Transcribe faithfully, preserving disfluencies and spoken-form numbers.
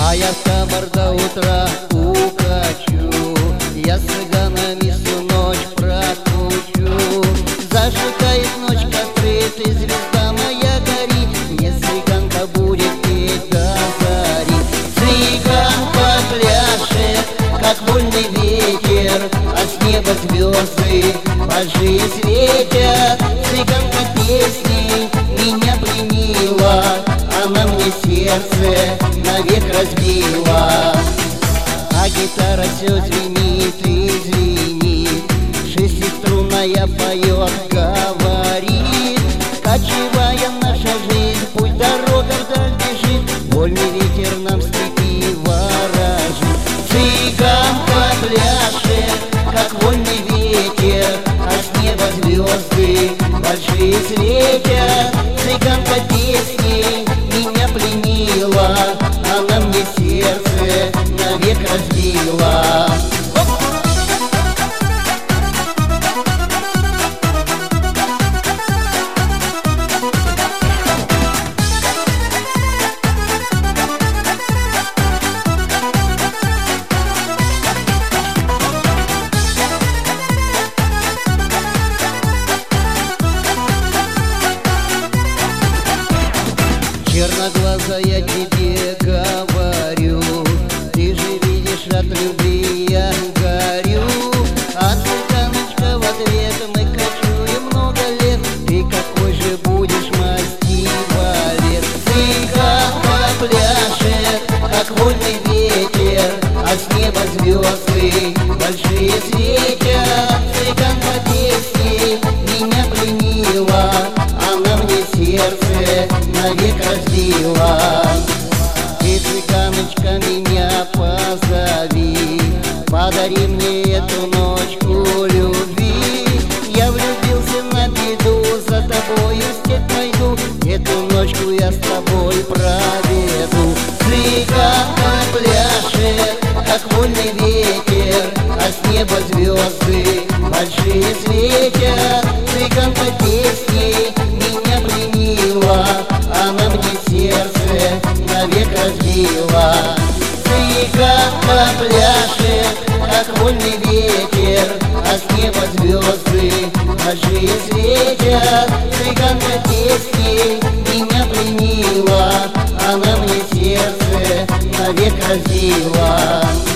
А я в табор до утра укачу, я с цыганами всю ночь прокручу. Зажигает ночь костры, ты звезда моя гори, мне цыганка будет петь до зари. Цыганка пляшет, как вольный ветер, а с неба звезды большие светят. Цыганка песней меня пленила, она мне сердце навек разбила. А гитара все звенит и звенит, шестиструнная поет, говорит: кочевая наша жизнь, пусть дорога вдаль бежит, вольный ветер нам степи ворожит. Цыганка пляшет, как вольный ветер, а с неба звезды большие светят. Цыганка песней меня пленила, она мне сердце навек разбила. Черноглазая, я тебе говорю, ты же видишь, от любви я горю. А цыганочка в ответ: мы кочуем много лет, ты какой же будешь масти балет? Цыганка пляшет, как вольный ветер, а с неба звезды большие светят. Цыганка песней меня пленила, она мне сердце навек разбила. Ты, цыганочка, меня позови, подари мне эту ночку любви. Я влюбился на беду, за тобою в степь пойду, эту ночку я с тобой проведу. Цыганка пляшет, как вольный ветер, а с неба звезды большие светят. Цыганка песней меня пленила, она мне сердце навек разбила. Цыганка пляшет, как вольный ветер, а с неба звезды большие светят. Цыганка песней меня пленила, она мне сердце навек разбила.